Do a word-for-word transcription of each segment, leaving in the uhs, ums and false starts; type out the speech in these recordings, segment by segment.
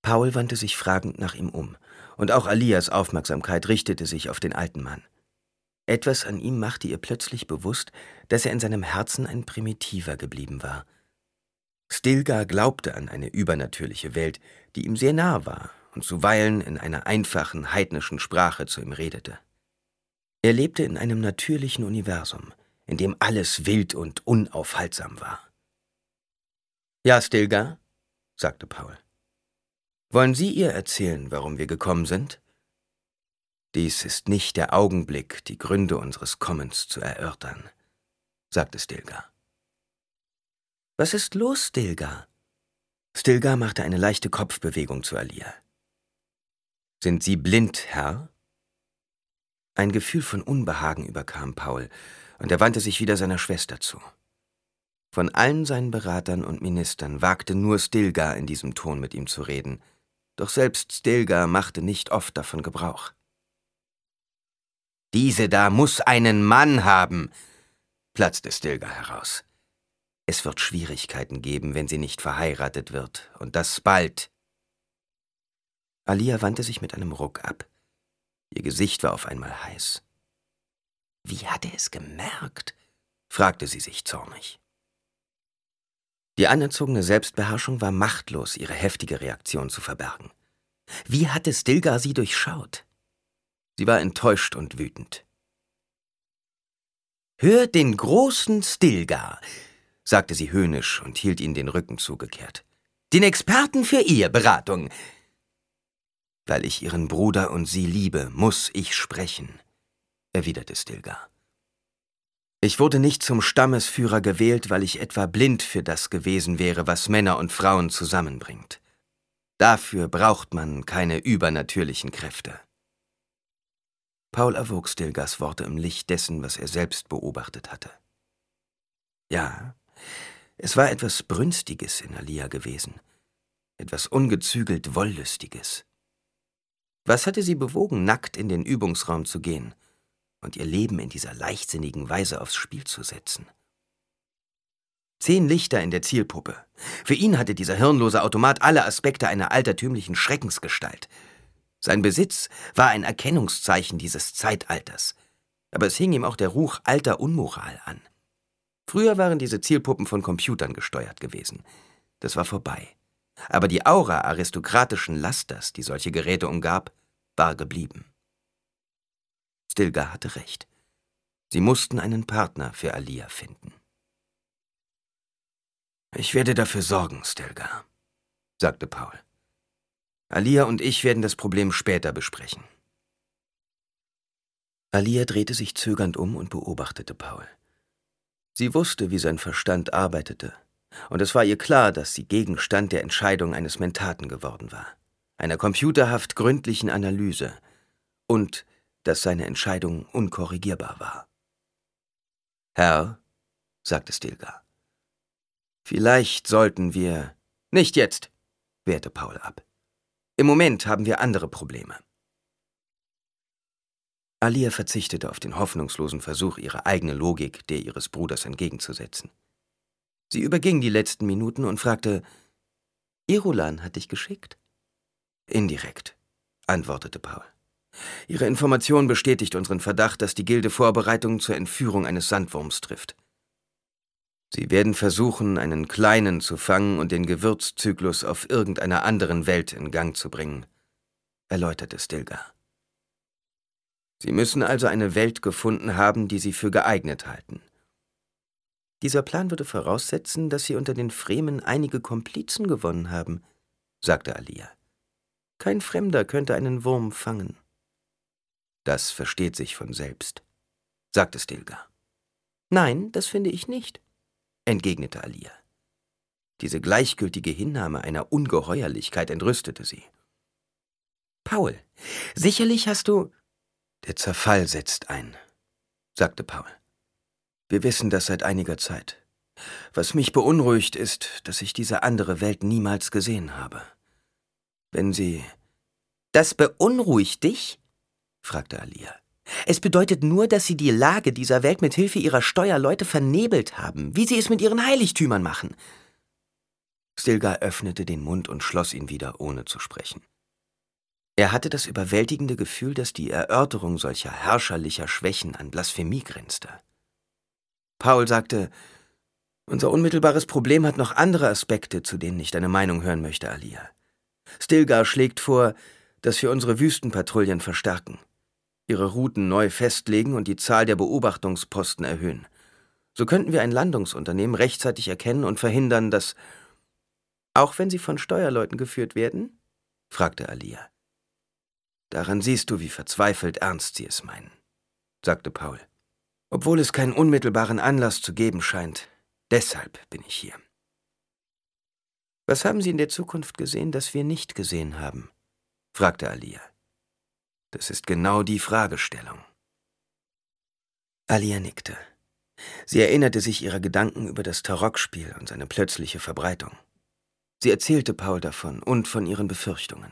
Paul wandte sich fragend nach ihm um, und auch Alias Aufmerksamkeit richtete sich auf den alten Mann. Etwas an ihm machte ihr plötzlich bewusst, dass er in seinem Herzen ein Primitiver geblieben war. Stilgar glaubte an eine übernatürliche Welt, die ihm sehr nah war und zuweilen in einer einfachen, heidnischen Sprache zu ihm redete. Er lebte in einem natürlichen Universum, in dem alles wild und unaufhaltsam war. »Ja, Stilgar«, sagte Paul. »Wollen Sie ihr erzählen, warum wir gekommen sind?« »Dies ist nicht der Augenblick, die Gründe unseres Kommens zu erörtern«, sagte Stilgar. »Was ist los, Stilgar?« Stilgar machte eine leichte Kopfbewegung zu Alia. »Sind Sie blind, Herr?« Ein Gefühl von Unbehagen überkam Paul, und er wandte sich wieder seiner Schwester zu. Von allen seinen Beratern und Ministern wagte nur Stilgar in diesem Ton mit ihm zu reden, doch selbst Stilgar machte nicht oft davon Gebrauch. »Diese da muss einen Mann haben«, platzte Stilgar heraus. »Es wird Schwierigkeiten geben, wenn sie nicht verheiratet wird, und das bald.« Alia wandte sich mit einem Ruck ab. Ihr Gesicht war auf einmal heiß. »Wie hat er es gemerkt?« fragte sie sich zornig. Die anerzogene Selbstbeherrschung war machtlos, ihre heftige Reaktion zu verbergen. Wie hatte Stilgar sie durchschaut? Sie war enttäuscht und wütend. »Hör den großen Stilgar«, sagte sie höhnisch und hielt ihm den Rücken zugekehrt. »Den Experten für Eheberatung.« »Weil ich Ihren Bruder und Sie liebe, muss ich sprechen«, erwiderte Stilgar. »Ich wurde nicht zum Stammesführer gewählt, weil ich etwa blind für das gewesen wäre, was Männer und Frauen zusammenbringt. Dafür braucht man keine übernatürlichen Kräfte.« Paul erwog Stilgars Worte im Licht dessen, was er selbst beobachtet hatte. Ja, es war etwas Brünstiges in Alia gewesen, etwas ungezügelt Wollüstiges. Was hatte sie bewogen, nackt in den Übungsraum zu gehen und ihr Leben in dieser leichtsinnigen Weise aufs Spiel zu setzen? Zehn Lichter in der Zielpuppe. Für ihn hatte dieser hirnlose Automat alle Aspekte einer altertümlichen Schreckensgestalt. Sein Besitz war ein Erkennungszeichen dieses Zeitalters, aber es hing ihm auch der Ruch alter Unmoral an. Früher waren diese Zielpuppen von Computern gesteuert gewesen. Das war vorbei. Aber die Aura aristokratischen Lasters, die solche Geräte umgab, war geblieben. Stilgar hatte recht. Sie mussten einen Partner für Alia finden. »Ich werde dafür sorgen, Stilgar«, sagte Paul. »Alia und ich werden das Problem später besprechen.« Alia drehte sich zögernd um und beobachtete Paul. Sie wusste, wie sein Verstand arbeitete, und es war ihr klar, dass sie Gegenstand der Entscheidung eines Mentaten geworden war, einer computerhaft gründlichen Analyse, und dass seine Entscheidung unkorrigierbar war. »Herr«, sagte Stilgar, »vielleicht sollten wir...« »Nicht jetzt«, wehrte Paul ab. »Im Moment haben wir andere Probleme.« Alia verzichtete auf den hoffnungslosen Versuch, ihre eigene Logik der ihres Bruders entgegenzusetzen. Sie überging die letzten Minuten und fragte, »Irulan hat dich geschickt?« »Indirekt«, antwortete Paul. »Ihre Information bestätigt unseren Verdacht, dass die Gilde Vorbereitungen zur Entführung eines Sandwurms trifft. Sie werden versuchen, einen Kleinen zu fangen und den Gewürzzyklus auf irgendeiner anderen Welt in Gang zu bringen«, erläuterte Stilgar. »Sie müssen also eine Welt gefunden haben, die Sie für geeignet halten. Dieser Plan würde voraussetzen, dass Sie unter den Fremen einige Komplizen gewonnen haben«, sagte Alia. »Kein Fremder könnte einen Wurm fangen.« »Das versteht sich von selbst«, sagte Stilgar. »Nein, das finde ich nicht«, entgegnete Alia. Diese gleichgültige Hinnahme einer Ungeheuerlichkeit entrüstete sie. »Paul, sicherlich hast du...« »Der Zerfall setzt ein«, sagte Paul. »Wir wissen das seit einiger Zeit. Was mich beunruhigt ist, dass ich diese andere Welt niemals gesehen habe. Wenn Sie...« »Das beunruhigt dich?«, fragte Alia. »Es bedeutet nur, dass Sie die Lage dieser Welt mit Hilfe Ihrer Steuerleute vernebelt haben, wie Sie es mit Ihren Heiligtümern machen.« Stilgar öffnete den Mund und schloss ihn wieder, ohne zu sprechen. Er hatte das überwältigende Gefühl, dass die Erörterung solcher herrscherlicher Schwächen an Blasphemie grenzte. Paul sagte: »Unser unmittelbares Problem hat noch andere Aspekte, zu denen ich deine Meinung hören möchte, Alia. Stilgar schlägt vor, dass wir unsere Wüstenpatrouillen verstärken, ihre Routen neu festlegen und die Zahl der Beobachtungsposten erhöhen. So könnten wir ein Landungsunternehmen rechtzeitig erkennen und verhindern, dass...« »Auch wenn sie von Steuerleuten geführt werden?« fragte Alia. »Daran siehst du, wie verzweifelt ernst sie es meinen«, sagte Paul. »Obwohl es keinen unmittelbaren Anlass zu geben scheint. Deshalb bin ich hier.« »Was haben Sie in der Zukunft gesehen, das wir nicht gesehen haben?« fragte Alia. »Das ist genau die Fragestellung.« Alia nickte. Sie erinnerte sich ihrer Gedanken über das Tarok-Spiel und seine plötzliche Verbreitung. Sie erzählte Paul davon und von ihren Befürchtungen.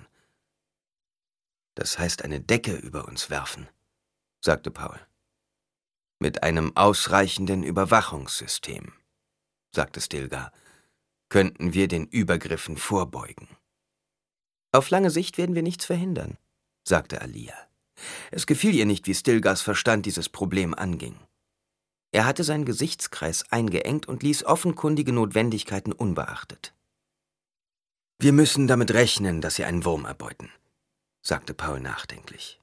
»Das heißt, eine Decke über uns werfen«, sagte Paul. »Mit einem ausreichenden Überwachungssystem«, sagte Stilgar, »könnten wir den Übergriffen vorbeugen.« »Auf lange Sicht werden wir nichts verhindern«, sagte Alia. Es gefiel ihr nicht, wie Stilgars Verstand dieses Problem anging. Er hatte seinen Gesichtskreis eingeengt und ließ offenkundige Notwendigkeiten unbeachtet. »Wir müssen damit rechnen, dass sie einen Wurm erbeuten«, sagte Paul nachdenklich.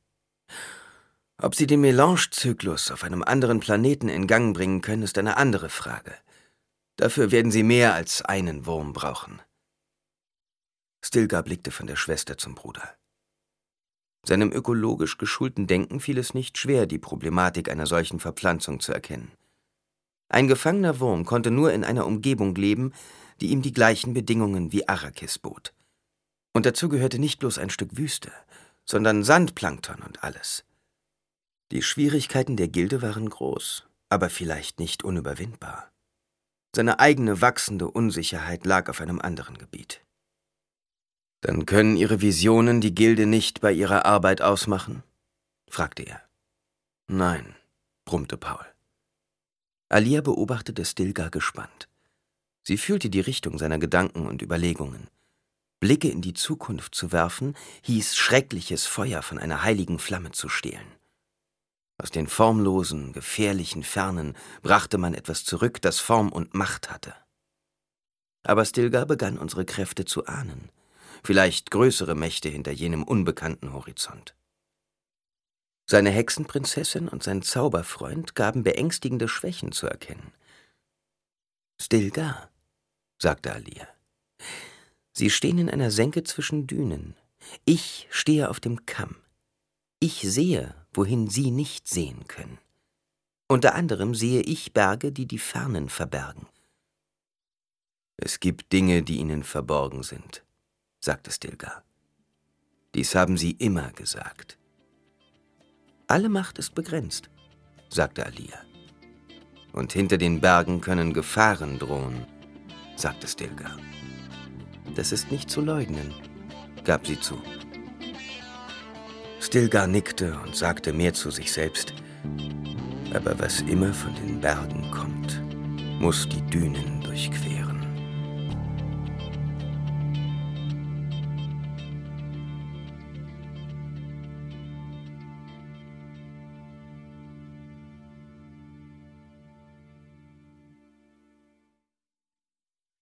»Ob sie den Melange-Zyklus auf einem anderen Planeten in Gang bringen können, ist eine andere Frage. Dafür werden sie mehr als einen Wurm brauchen.« Stilgar blickte von der Schwester zum Bruder. Seinem ökologisch geschulten Denken fiel es nicht schwer, die Problematik einer solchen Verpflanzung zu erkennen. Ein gefangener Wurm konnte nur in einer Umgebung leben, die ihm die gleichen Bedingungen wie Arrakis bot. Und dazu gehörte nicht bloß ein Stück Wüste, sondern Sandplankton und alles. Die Schwierigkeiten der Gilde waren groß, aber vielleicht nicht unüberwindbar. Seine eigene wachsende Unsicherheit lag auf einem anderen Gebiet. »Dann können Ihre Visionen die Gilde nicht bei ihrer Arbeit ausmachen?« fragte er. »Nein«, brummte Paul. Alia beobachtete Stilgar gespannt. Sie fühlte die Richtung seiner Gedanken und Überlegungen. Blicke in die Zukunft zu werfen, hieß schreckliches Feuer von einer heiligen Flamme zu stehlen. Aus den formlosen, gefährlichen Fernen brachte man etwas zurück, das Form und Macht hatte. Aber Stilgar begann unsere Kräfte zu ahnen. Vielleicht größere Mächte hinter jenem unbekannten Horizont. Seine Hexenprinzessin und sein Zauberfreund gaben beängstigende Schwächen zu erkennen. »Stilgar«, sagte Alia, »Sie stehen in einer Senke zwischen Dünen. Ich stehe auf dem Kamm. Ich sehe, wohin Sie nicht sehen können. Unter anderem sehe ich Berge, die die Fernen verbergen.« »Es gibt Dinge, die Ihnen verborgen sind«, sagte Stilgar. »Dies haben Sie immer gesagt.« »Alle Macht ist begrenzt«, sagte Alia. »Und hinter den Bergen können Gefahren drohen«, sagte Stilgar. »Das ist nicht zu leugnen«, gab sie zu. Stilgar nickte und sagte mehr zu sich selbst: »Aber was immer von den Bergen kommt, muss die Dünen durchqueren.«